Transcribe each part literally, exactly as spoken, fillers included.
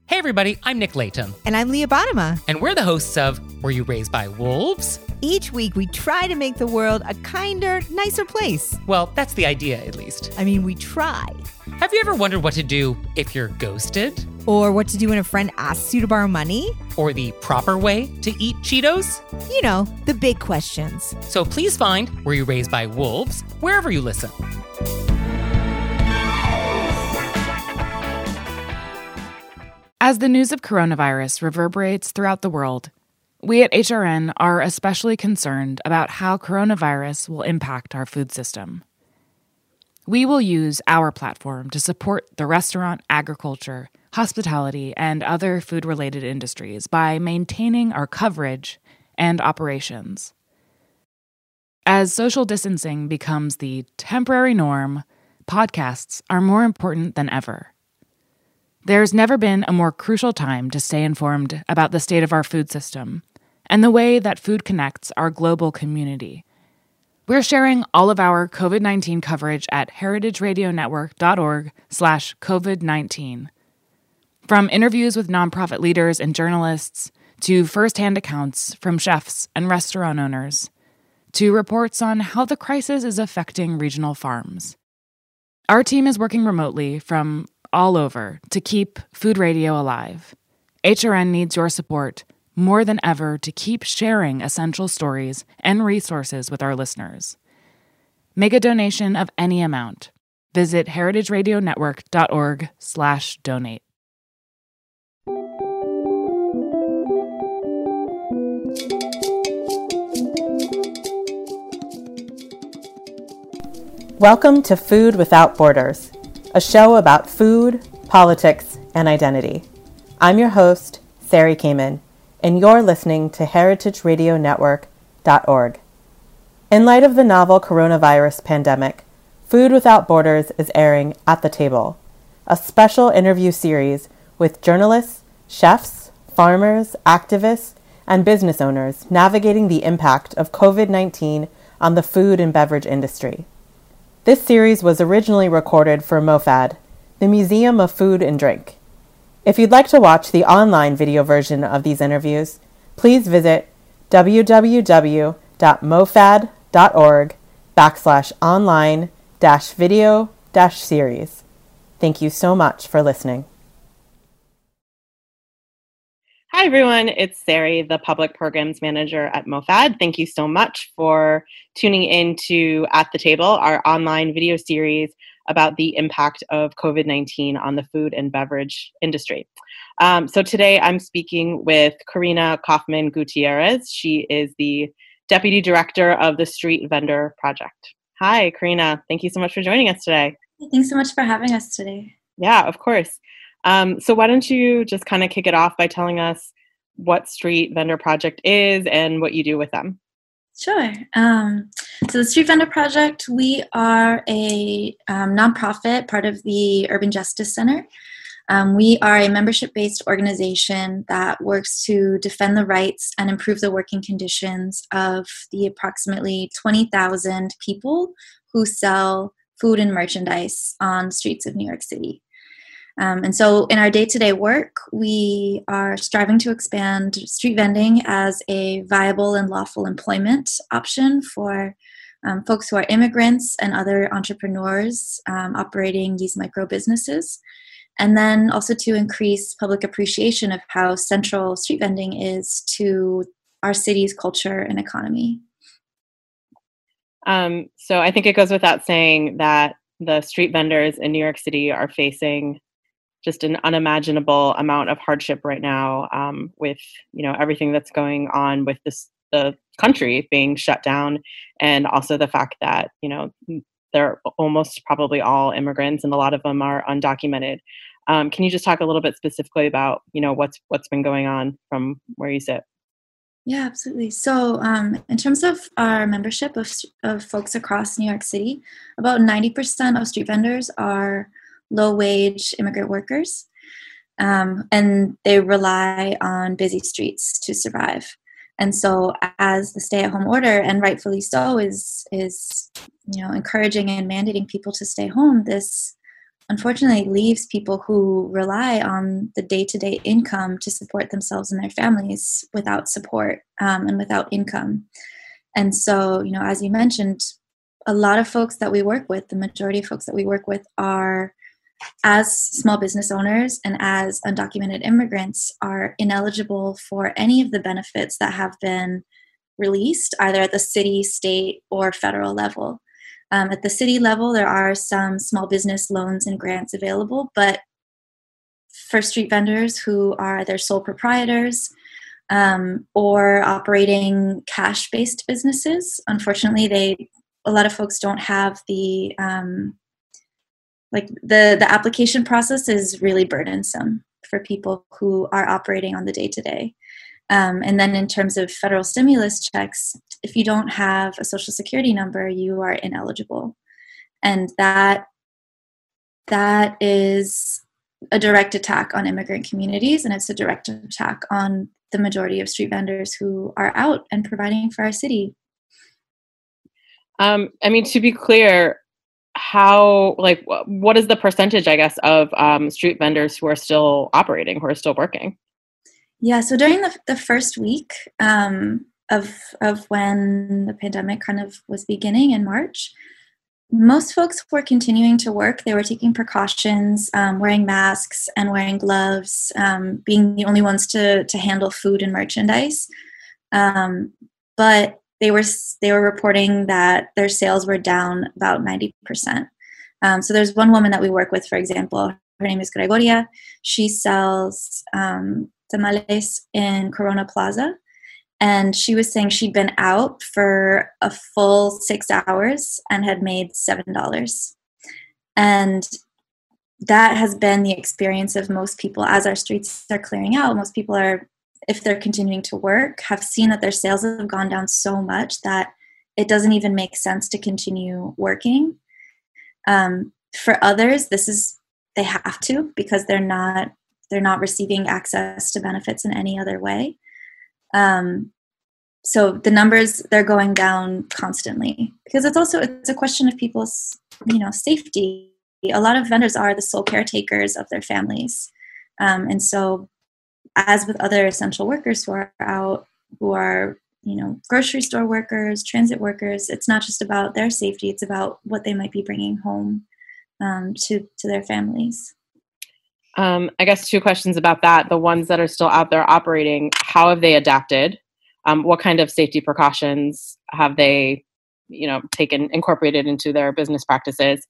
Hey everybody, I'm Nick Latham. And I'm Leah Bottima. And we're the hosts of Were You Raised by Wolves? Each week we try to make the world a kinder, nicer place. Well, that's the idea, at least. I mean, we try. Have you ever wondered what to do if you're ghosted? Or what to do when a friend asks you to borrow money? Or the proper way to eat Cheetos? You know, the big questions. So please find Were You Raised by Wolves wherever you listen. As the news of coronavirus reverberates throughout the world, we at H R N are especially concerned about how coronavirus will impact our food system. We will use our platform to support the restaurant, agriculture, hospitality, and other food-related industries by maintaining our coverage and operations. As social distancing becomes the temporary norm, podcasts are more important than ever. There's never been a more crucial time to stay informed about the state of our food system and the way that food connects our global community. We're sharing all of our covid nineteen coverage at heritageradionetwork.org slash COVID-19. From interviews with nonprofit leaders and journalists, to firsthand accounts from chefs and restaurant owners, to reports on how the crisis is affecting regional farms. Our team is working remotely from all over to keep food radio alive. H R N needs your support more than ever to keep sharing essential stories and resources with our listeners. Make a donation of any amount. Visit heritageradionetwork.org slash donate. Welcome to Food Without Borders, a show about food, politics, and identity. I'm your host, Sari Kamen, and you're listening to heritage radio network dot org. In light of the novel coronavirus pandemic, Food Without Borders is airing At the Table, a special interview series with journalists, chefs, farmers, activists, and business owners navigating the impact of covid nineteen on the food and beverage industry. This series was originally recorded for MoFad, the Museum of Food and Drink. If you'd like to watch the online video version of these interviews, please visit www.mofad.org backslash online dash video dash series. Thank you so much for listening. Hi, everyone. It's Sari, the Public Programs Manager at MoFad. Thank you so much for tuning in to At the Table, our online video series about the impact of covid nineteen on the food and beverage industry. Um, so today I'm speaking with Karina Kaufman Gutierrez. She is the Deputy Director of the Street Vendor Project. Hi, Karina. Thank you so much for joining us today. Thanks so much for having us today. Yeah, of course. Um, so why don't you just kind of kick it off by telling us what Street Vendor Project is and what you do with them? Sure. Um, so the Street Vendor Project, we are a um, nonprofit, part of the Urban Justice Center. Um, we are a membership-based organization that works to defend the rights and improve the working conditions of the approximately twenty thousand people who sell food and merchandise on the streets of New York City. Um, and so in our day-to-day work, we are striving to expand street vending as a viable and lawful employment option for um, folks who are immigrants and other entrepreneurs um, operating these micro businesses. And then also to increase public appreciation of how central street vending is to our city's culture and economy. Um, so I think it goes without saying that the street vendors in New York City are facing just an unimaginable amount of hardship right now, um, with, you know, everything that's going on with this, the country being shut down, and also the fact that, you know, they're almost probably all immigrants and a lot of them are undocumented. Um, can you just talk a little bit specifically about, you know, what's what's been going on from where you sit? Yeah, absolutely. So um, in terms of our membership of, of folks across New York City, about ninety percent of street vendors are low-wage immigrant workers, um, and they rely on busy streets to survive. And so as the stay-at-home order, and rightfully so, is, is you know, encouraging and mandating people to stay home, this unfortunately leaves people who rely on the day-to-day income to support themselves and their families without support um, and without income. And so, you know, as you mentioned, a lot of folks that we work with, the majority of folks that we work with are, as small business owners and as undocumented immigrants, are ineligible for any of the benefits that have been released, either at the city, state, or federal level. Um, at the city level, there are some small business loans and grants available, but for street vendors who are their sole proprietors um, or operating cash-based businesses, unfortunately, they a lot of folks don't have the um, like the the application process is really burdensome for people who are operating on the day-to-day. Um, and then in terms of federal stimulus checks, if you don't have a social security number, you are ineligible. And that that is a direct attack on immigrant communities, and it's a direct attack on the majority of street vendors who are out and providing for our city. Um, I mean, to be clear, how, like, what is the percentage, I guess, of um, street vendors who are still operating, who are still working? Yeah, so during the the first week um, of of when the pandemic kind of was beginning in March, most folks were continuing to work. They were taking precautions, um, wearing masks and wearing gloves, um, being the only ones to to handle food and merchandise. Um, but they were they were reporting that their sales were down about ninety percent. Um, so there's one woman that we work with, for example. Her name is Gregoria. She sells um, tamales in Corona Plaza. And she was saying she'd been out for a full six hours and had made seven dollars. And that has been the experience of most people as our streets are clearing out. Most people are, if they're continuing to work, have seen that their sales have gone down so much that it doesn't even make sense to continue working. Um, for others, this is, they have to, because they're not, they're not receiving access to benefits in any other way. Um, so the numbers, they're going down constantly, because it's also, it's a question of people's, you know, safety. A lot of vendors are the sole caretakers of their families. Um, and so as with other essential workers who are out, who are, you know, grocery store workers, transit workers, it's not just about their safety, it's about what they might be bringing home um, to, to their families. Um, I guess two questions about that. The ones that are still out there operating, how have they adapted? Um, what kind of safety precautions have they, you know, taken, incorporated into their business practices?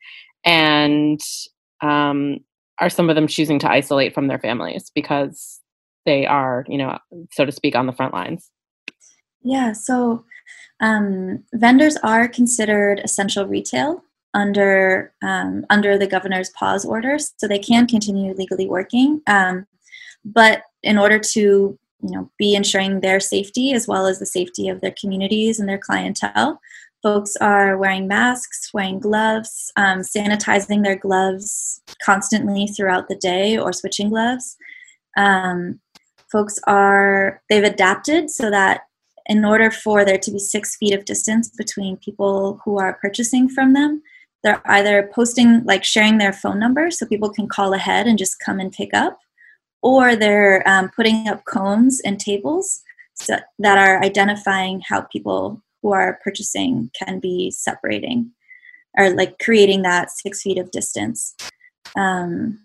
And um, are some of them choosing to isolate from their families because they are, you know, so to speak, on the front lines? Yeah, so um, vendors are considered essential retail under um, under the governor's pause orders, so they can continue legally working. Um, but in order to, you know, be ensuring their safety as well as the safety of their communities and their clientele, folks are wearing masks, wearing gloves, um, sanitizing their gloves constantly throughout the day or switching gloves. Um, folks are, they've adapted so that in order for there to be six feet of distance between people who are purchasing from them, they're either posting, like sharing their phone number so people can call ahead and just come and pick up, or they're um, putting up cones and tables so, that are identifying how people who are purchasing can be separating, or like creating that six feet of distance. Um,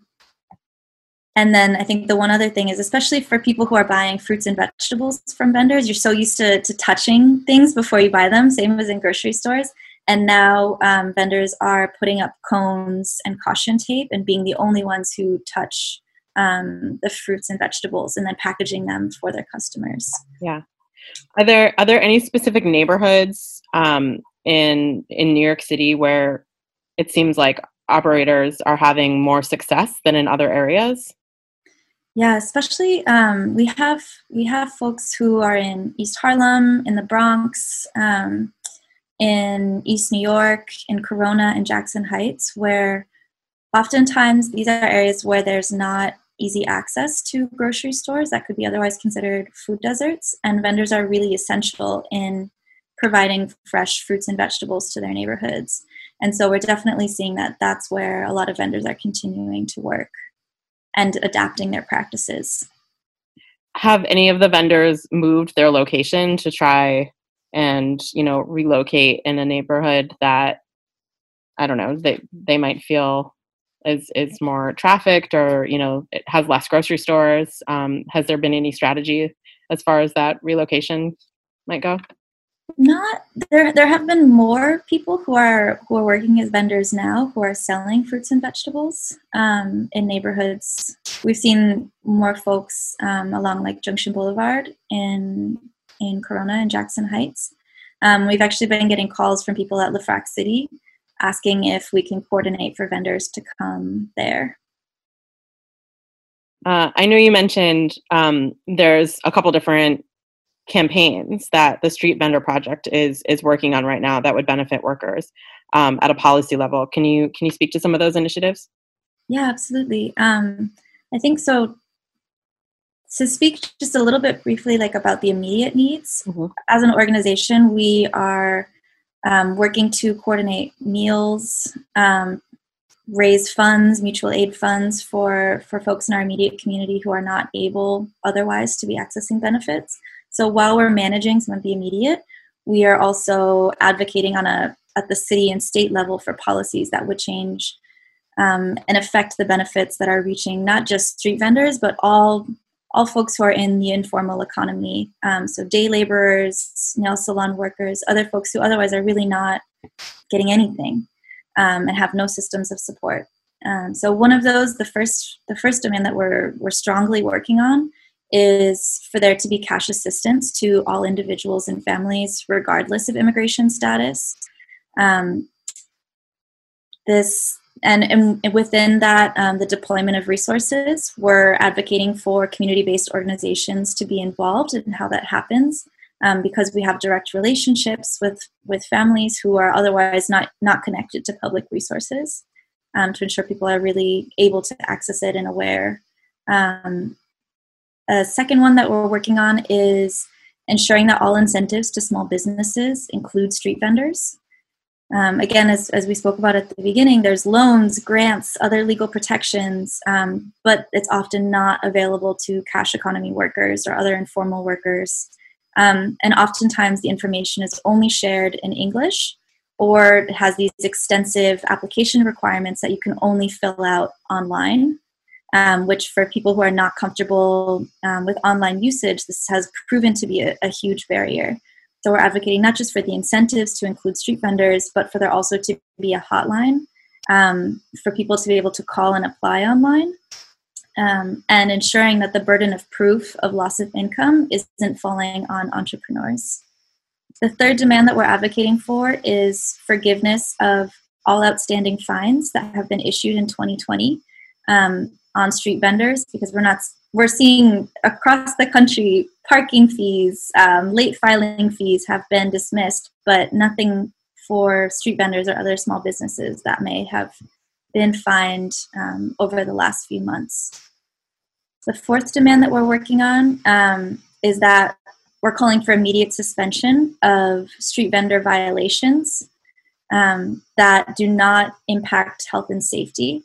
and then I think the one other thing is, especially for people who are buying fruits and vegetables from vendors, you're so used to, to touching things before you buy them, same as in grocery stores. And now um, vendors are putting up cones and caution tape and being the only ones who touch um, the fruits and vegetables, and then packaging them for their customers. Yeah. Are there are there any specific neighborhoods um, in in New York City where it seems like operators are having more success than in other areas? Yeah, especially um, we have we have folks who are in East Harlem, in the Bronx, um, in East New York, in Corona, and Jackson Heights, where oftentimes these are areas where there's not easy access to grocery stores that could be otherwise considered food deserts, and vendors are really essential in providing fresh fruits and vegetables to their neighborhoods. And so we're definitely seeing that that's where a lot of vendors are continuing to work and adapting their practices. Have any of the vendors moved their location to try and, you know, relocate in a neighborhood that, I don't know, they, they might feel is, is more trafficked, or, you know, it has less grocery stores? Um, has there been any strategy as far as that relocation might go? Not there. There have been more people who are who are working as vendors now who are selling fruits and vegetables um, in neighborhoods. We've seen more folks um, along like Junction Boulevard in in Corona and Jackson Heights. Um, we've actually been getting calls from people at Lefrak City asking if we can coordinate for vendors to come there. Uh, I know you mentioned um, there's a couple different campaigns that the Street Vendor Project is is working on right now that would benefit workers um, at a policy level. Can you can you speak to some of those initiatives? Yeah, absolutely. Um, I think so. To speak just a little bit briefly, like about the immediate needs, mm-hmm. as an organization, we are um, working to coordinate meals, um, raise funds, mutual aid funds for for folks in our immediate community who are not able otherwise to be accessing benefits. So while we're managing some of the immediate, we are also advocating on a at the city and state level for policies that would change um, and affect the benefits that are reaching not just street vendors, but all all folks who are in the informal economy. Um, so day laborers, nail salon workers, other folks who otherwise are really not getting anything um, and have no systems of support. Um, so one of those, the first the first demand that we're we're strongly working on is for there to be cash assistance to all individuals and families, regardless of immigration status. Um, this and, and within that, um, the deployment of resources, we're advocating for community-based organizations to be involved in how that happens, um, because we have direct relationships with with families who are otherwise not not connected to public resources, um, to ensure people are really able to access it and aware. Um, A second one that we're working on is ensuring that all incentives to small businesses include street vendors. Um, again, as, as we spoke about at the beginning, there's loans, grants, other legal protections, um, but it's often not available to cash economy workers or other informal workers. Um, and oftentimes the information is only shared in English, or it has these extensive application requirements that you can only fill out online. Um, which for people who are not comfortable um, with online usage, this has proven to be a, a huge barrier. So we're advocating not just for the incentives to include street vendors, but for there also to be a hotline um, for people to be able to call and apply online, um, and ensuring that the burden of proof of loss of income isn't falling on entrepreneurs. The third demand that we're advocating for is forgiveness of all outstanding fines that have been issued in twenty twenty. Um, on street vendors, because we're not we're seeing across the country parking fees, um, late filing fees have been dismissed, but nothing for street vendors or other small businesses that may have been fined um, over the last few months. The fourth demand that we're working on um, is that we're calling for immediate suspension of street vendor violations um, that do not impact health and safety.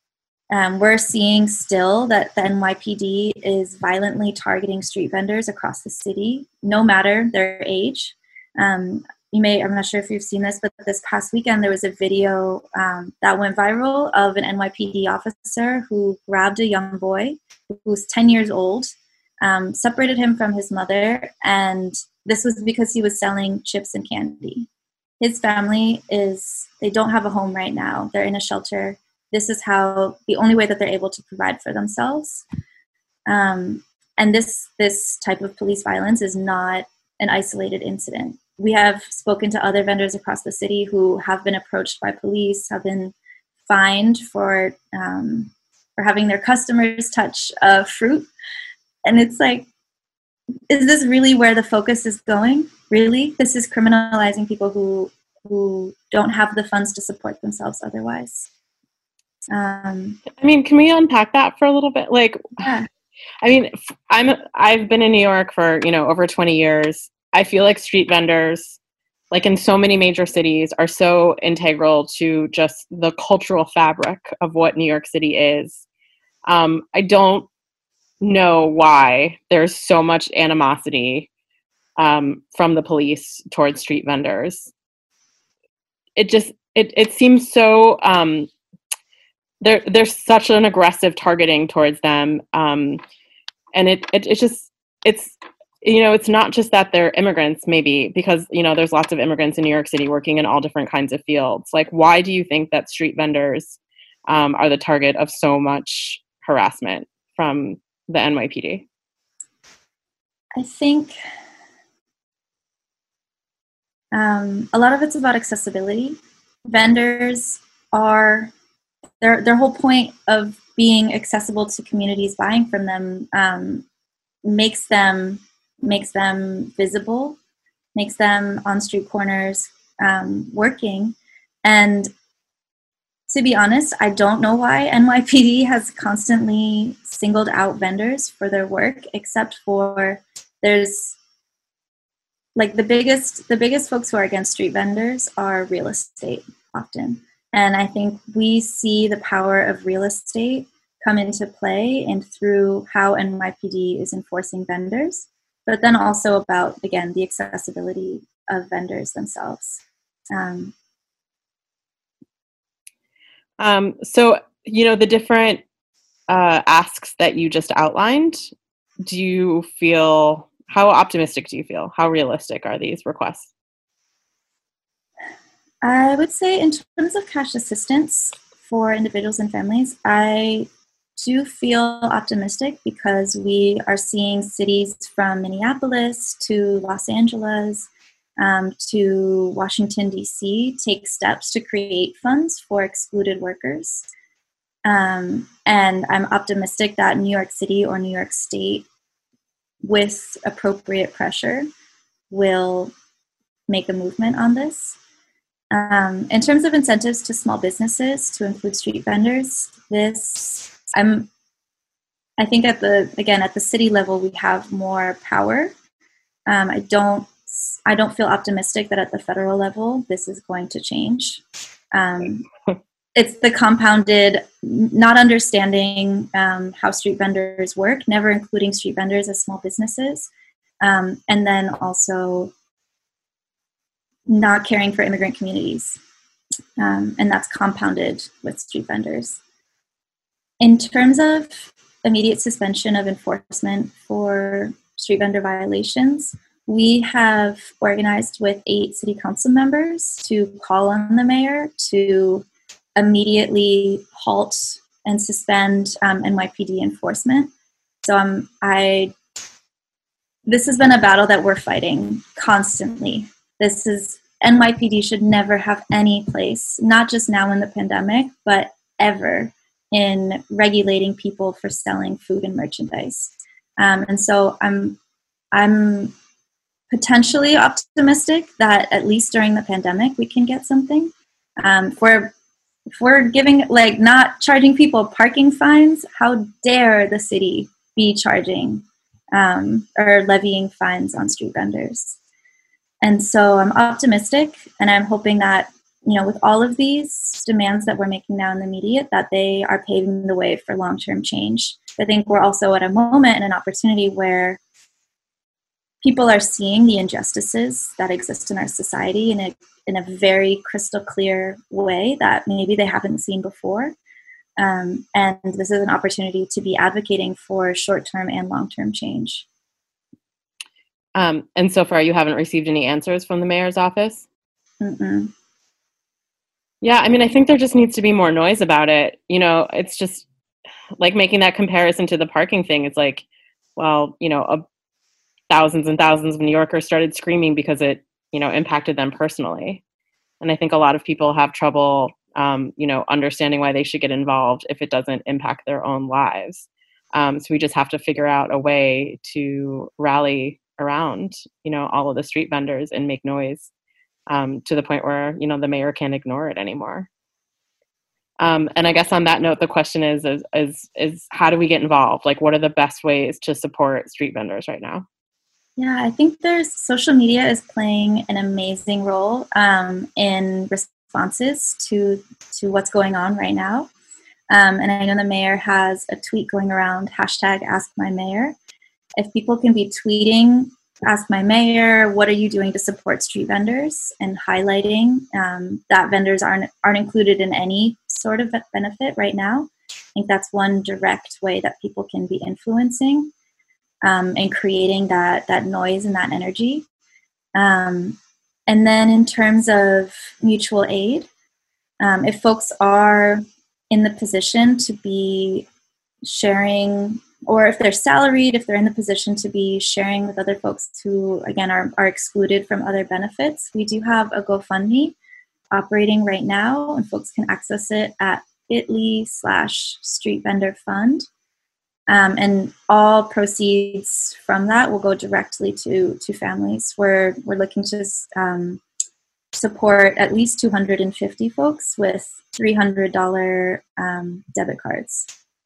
Um, we're seeing still that the N Y P D is violently targeting street vendors across the city, no matter their age. Um, you may, I'm not sure if you've seen this, but this past weekend there was a video um, that went viral of an N Y P D officer who grabbed a young boy who was ten years old, um, separated him from his mother, and this was because he was selling chips and candy. His family is, they don't have a home right now. They're in a shelter. This is how, the only way that they're able to provide for themselves. Um, and this this type of police violence is not an isolated incident. We have spoken to other vendors across the city who have been approached by police, have been fined for um, for having their customers touch uh, fruit. And it's like, is this really where the focus is going? Really? This is criminalizing people who who don't have the funds to support themselves otherwise. Um, I mean, can we unpack that for a little bit? Like, yeah. I mean, I'm, I've been in New York for, you know, over twenty years. I feel like street vendors like in so many major cities, are so integral to just the cultural fabric of what New York City is. Um, I don't know why there's so much animosity um, from the police towards street vendors. It just, it, it seems so, um, there, there's such an aggressive targeting towards them. Um, and it, it, it's just, it's, you know, it's not just that they're immigrants, maybe, because, you know, there's lots of immigrants in New York City working in all different kinds of fields. Like, why do you think that street vendors um, are the target of so much harassment from the N Y P D? I think um, a lot of it's about accessibility. Vendors are, their their whole point of being accessible to communities buying from them um, makes them makes them visible, makes them on street corners um, working. And to be honest, I don't know why N Y P D has constantly singled out vendors for their work, except for there's like the biggest the biggest folks who are against street vendors are real estate often. And I think we see the power of real estate come into play and through how N Y P D is enforcing vendors, but then also about, again, the accessibility of vendors themselves. Um, um, so, you know, the different uh, asks that you just outlined, do you feel, how optimistic do you feel? How realistic are these requests? I would say in terms of cash assistance for individuals and families, I do feel optimistic because we are seeing cities from Minneapolis to Los Angeles um, to Washington, D C take steps to create funds for excluded workers. Um, and I'm optimistic that New York City or New York State, with appropriate pressure, will make a movement on this. Um, in terms of incentives to small businesses to include street vendors, this I'm I think at the again at the city level we have more power. Um, I don't I don't feel optimistic that at the federal level this is going to change. Um, it's the compounded not understanding um, how street vendors work, never including street vendors as small businesses, um, and then also not caring for immigrant communities. Um, and that's compounded with street vendors. In terms of immediate suspension of enforcement for street vendor violations, we have organized with eight city council members to call on the mayor to immediately halt and suspend um, N Y P D enforcement. So um, I, this has been a battle that we're fighting constantly. This is, N Y P D should never have any place, not just now in the pandemic, but ever, in regulating people for selling food and merchandise. Um, and so I'm, I'm potentially optimistic that at least during the pandemic we can get something. Um, if we're, if we're giving, like, not charging people parking fines, how dare the city be charging um, or levying fines on street vendors? And so I'm optimistic, and I'm hoping that, you know, with all of these demands that we're making now in the immediate, that they are paving the way for long-term change. I think we're also at a moment and an opportunity where people are seeing the injustices that exist in our society in a, in a very crystal clear way that maybe they haven't seen before. Um, and this is an opportunity to be advocating for short-term and long-term change. Um, and so far, you haven't received any answers from the mayor's office? Mm-mm. Yeah, I mean, I think there just needs to be more noise about it. You know, it's just like making that comparison to the parking thing. It's like, well, you know, a, thousands and thousands of New Yorkers started screaming because it, you know, impacted them personally. And I think a lot of people have trouble, um, you know, understanding why they should get involved if it doesn't impact their own lives. Um, so we just have to figure out a way to rally around, you know, all of the street vendors and make noise um, to the point where, you know, the mayor can't ignore it anymore. Um, and I guess on that note, the question is, is, is, is how do we get involved? Like, what are the best ways to support street vendors right now? Yeah, I think there's social media is playing an amazing role um, in responses to to what's going on right now. Um, and I know the mayor has a tweet going around, hashtag Ask My Mayor. If people can be tweeting, Ask My Mayor, what are you doing to support street vendors? And highlighting um, that vendors aren't, aren't included in any sort of benefit right now. I think that's one direct way that people can be influencing um, and creating that, that noise and that energy. Um, and then in terms of mutual aid, um, if folks are in the position to be sharing, or if they're salaried, if they're in the position to be sharing with other folks who, again, are, are excluded from other benefits, we do have a GoFundMe operating right now, and folks can access it at bit.ly slash street vendor fund. Um, and all proceeds from that will go directly to, to families. We're, we're looking to um, support at least two hundred fifty folks with three hundred dollars um, debit cards.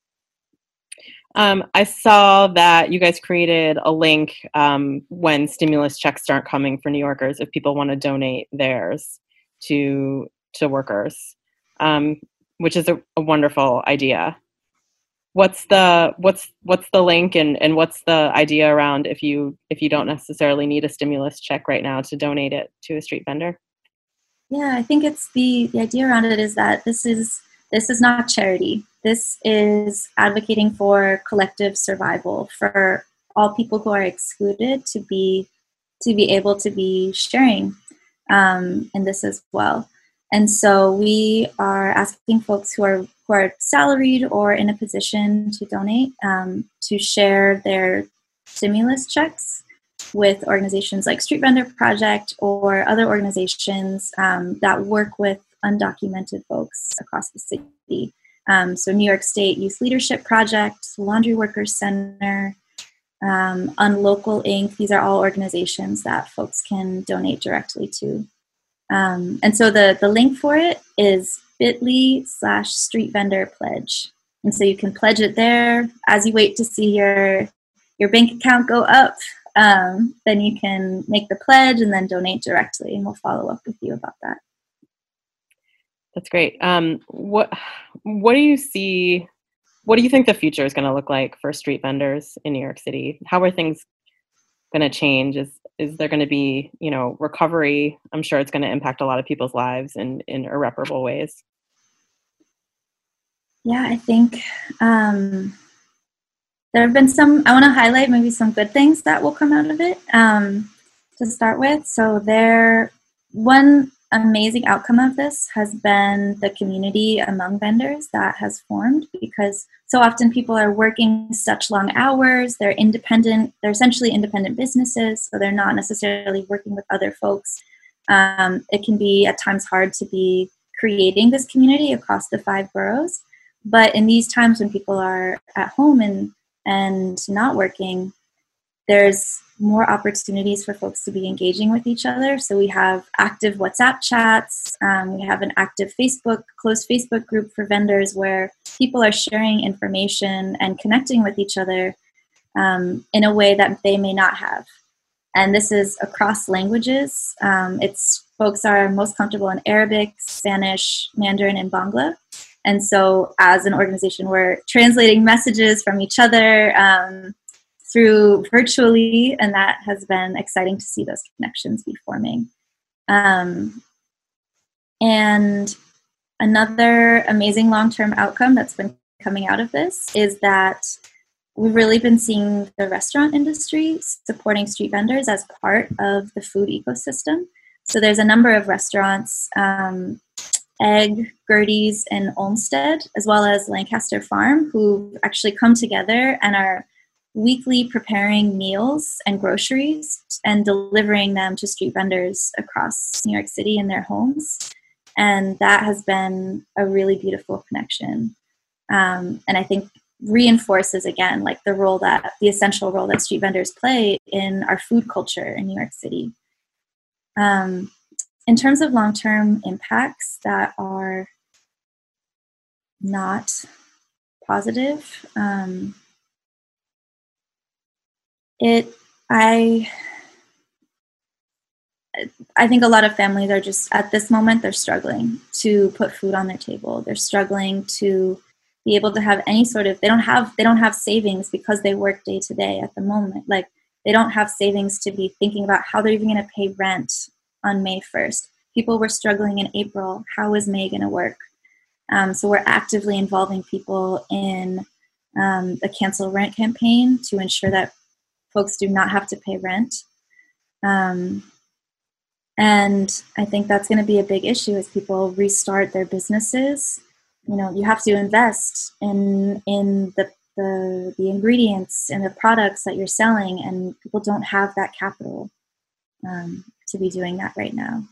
Um, I saw that you guys created a link um, when stimulus checks aren't coming for New Yorkers if people want to donate theirs to to workers, um, which is a, a wonderful idea. What's the what's what's the link and, and what's the idea around if you if you don't necessarily need a stimulus check right now to donate it to a street vendor? Yeah, I think it's the, the idea around it is that this is this is not charity. This is advocating for collective survival for all people who are excluded to be to be able to be sharing um, in this as well. And so we are asking folks who are who are salaried or in a position to donate um, to share their stimulus checks with organizations like Street Vendor Project or other organizations um, that work with undocumented folks across the city. Um, so New York State Youth Leadership Project, Laundry Workers Center, um, Unlocal Incorporated. These are all organizations that folks can donate directly to. Um, and so the, the link for it is bit.ly slash street vendor pledge. And so you can pledge it there as you wait to see your, your bank account go up. Um, then you can make the pledge and then donate directly, and we'll follow up with you about that. That's great. Um, what what do you see? What do you think the future is going to look like for street vendors in New York City? How are things going to change? Is is there going to be, you know, recovery? I'm sure it's going to impact a lot of people's lives in in irreparable ways. Yeah, I think um, there have been some. I want to highlight maybe some good things that will come out of it um, to start with. So there, one amazing outcome of this has been the community among vendors that has formed, because so often people are working such long hours, they're independent, they're essentially independent businesses, so they're not necessarily working with other folks. Um, it can be at times hard to be creating this community across the five boroughs, but in these times when people are at home and, and not working, there's more opportunities for folks to be engaging with each other. So we have active WhatsApp chats. Um, we have an active Facebook, closed Facebook group for vendors where people are sharing information and connecting with each other um, in a way that they may not have. And this is across languages. Um, it's folks are most comfortable in Arabic, Spanish, Mandarin, and Bangla. And so as an organization, we're translating messages from each other um, through virtually, and that has been exciting to see those connections be forming. Um, and another amazing long-term outcome that's been coming out of this is that we've really been seeing the restaurant industry supporting street vendors as part of the food ecosystem. So there's a number of restaurants, um, Egg, Gertie's, and Olmsted, as well as Lancaster Farm, who actually come together and are weekly preparing meals and groceries and delivering them to street vendors across New York City in their homes. And that has been a really beautiful connection. Um, and I think reinforces again, like the role that, the essential role that street vendors play in our food culture in New York City. Um, in terms of long-term impacts that are not positive, um, It I I think a lot of families are just, at this moment, they're struggling to put food on their table. They're struggling to be able to have any sort of, they don't have, they don't have savings because they work day to day at the moment. Like, they don't have savings to be thinking about how they're even going to pay rent on May first. People were struggling in April. How is May going to work? Um, so we're actively involving people in um, the cancel rent campaign to ensure that folks do not have to pay rent. Um, and I think that's going to be a big issue as people restart their businesses. You know, you have to invest in in the, the the ingredients and the products that you're selling, and people don't have that capital um, to be doing that right now.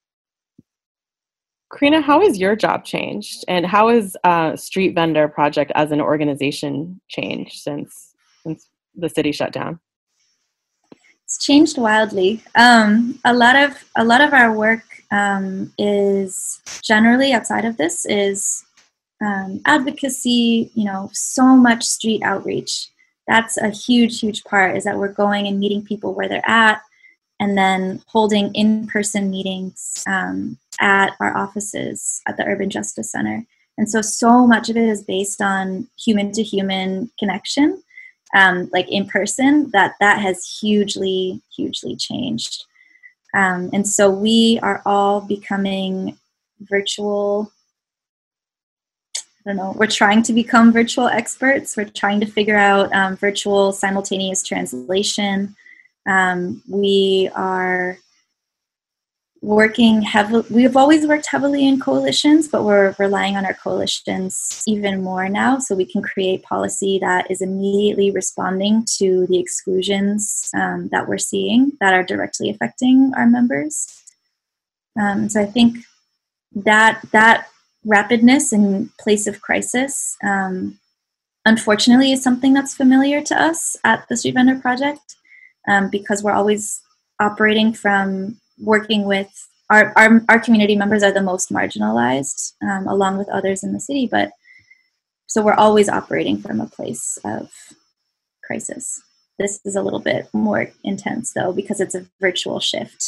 Karina, how has your job changed, and how has uh, Street Vendor Project as an organization changed since since the city shut down? It's changed wildly. Um, a lot of a lot of our work um, is generally outside of this is um, advocacy. You know, so much street outreach. That's a huge, huge part. Is that we're going and meeting people where they're at, and then holding in-person meetings um, at our offices at the Urban Justice Center. And so, so much of it is based on human-to-human connection. Um, like in person, that that has hugely, hugely changed. Um, and so we are all becoming virtual, I don't know, we're trying to become virtual experts. We're trying to figure out um, virtual simultaneous translation. Um, we are working heavily, we've always worked heavily in coalitions, but we're relying on our coalitions even more now so we can create policy that is immediately responding to the exclusions um, that we're seeing that are directly affecting our members. Um, so I think that that rapidness in place of crisis, um, unfortunately, is something that's familiar to us at the Street Vendor Project um, because we're always operating from working with our, our our community members are the most marginalized, um, along with others in the city. But so we're always operating from a place of crisis. This is a little bit more intense, though, because it's a virtual shift.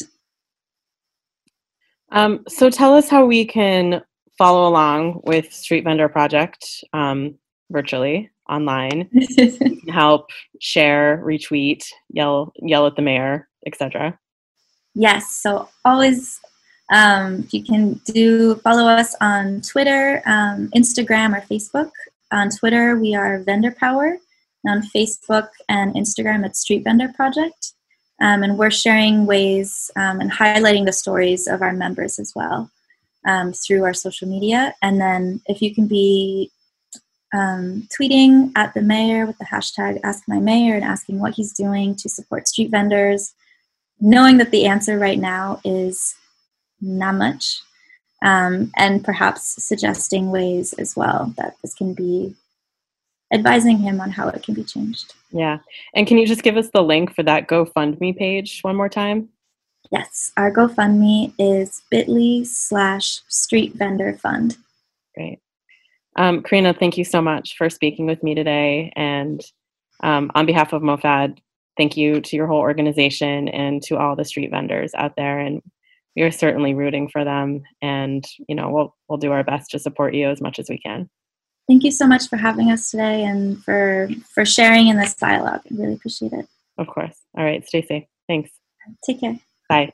Um, so tell us how we can follow along with Street Vendor Project um, virtually, online, help, share, retweet, yell, yell at the mayor, et cetera. Yes, so always um, you can do follow us on Twitter, um, Instagram, or Facebook. On Twitter, we are Vendor Power. And on Facebook and Instagram, it's Street Vendor Project. Um, and we're sharing ways um, and highlighting the stories of our members as well um, through our social media. And then if you can be um, tweeting at the mayor with the hashtag AskMyMayor and asking what he's doing to support street vendors, knowing that the answer right now is not much, um, and perhaps suggesting ways as well that this can be, advising him on how it can be changed. Yeah. And can you just give us the link for that GoFundMe page one more time? Yes. Our GoFundMe is bit.ly slash Street Vendor Fund. Great. Um, Karina, thank you so much for speaking with me today. And um, on behalf of MoFad, thank you to your whole organization and to all the street vendors out there. And we are certainly rooting for them. And, you know, we'll we'll do our best to support you as much as we can. Thank you so much for having us today and for, for sharing in this dialogue. I really appreciate it. Of course. All right, stay safe. Thanks. Take care. Bye.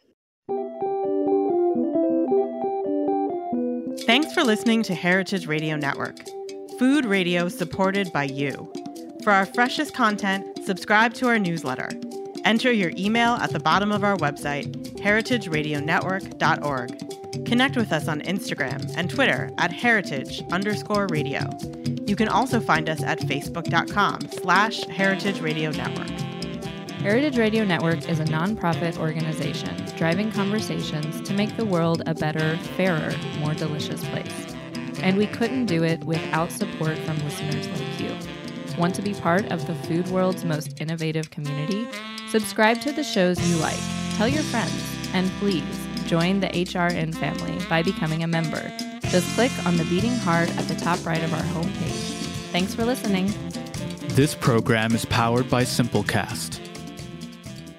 Thanks for listening to Heritage Radio Network, food radio supported by you. For our freshest content, subscribe to our newsletter. Enter your email at the bottom of our website, heritage radio network dot org. Connect with us on Instagram and Twitter at heritage underscore radio. You can also find us at facebook.com slash heritage radio network. Heritage Radio Network is a nonprofit organization driving conversations to make the world a better, fairer, more delicious place. And we couldn't do it without support from listeners like you. Want to be part of the food world's most innovative community? Subscribe to the shows you like, tell your friends, and please join the H R N family by becoming a member. Just click on the beating heart at the top right of our homepage. Thanks for listening. This program is powered by Simplecast.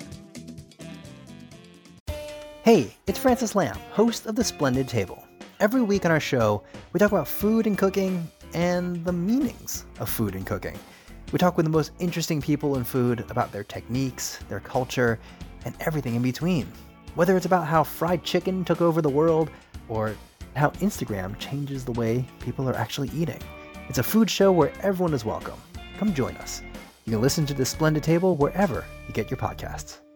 Hey, it's Francis Lamb, host of The Splendid Table. Every week on our show, we talk about food and cooking and the meanings of food and cooking. We talk with the most interesting people in food about their techniques, their culture, and everything in between. Whether it's about how fried chicken took over the world or how Instagram changes the way people are actually eating. It's a food show where everyone is welcome. Come join us. You can listen to The Splendid Table wherever you get your podcasts.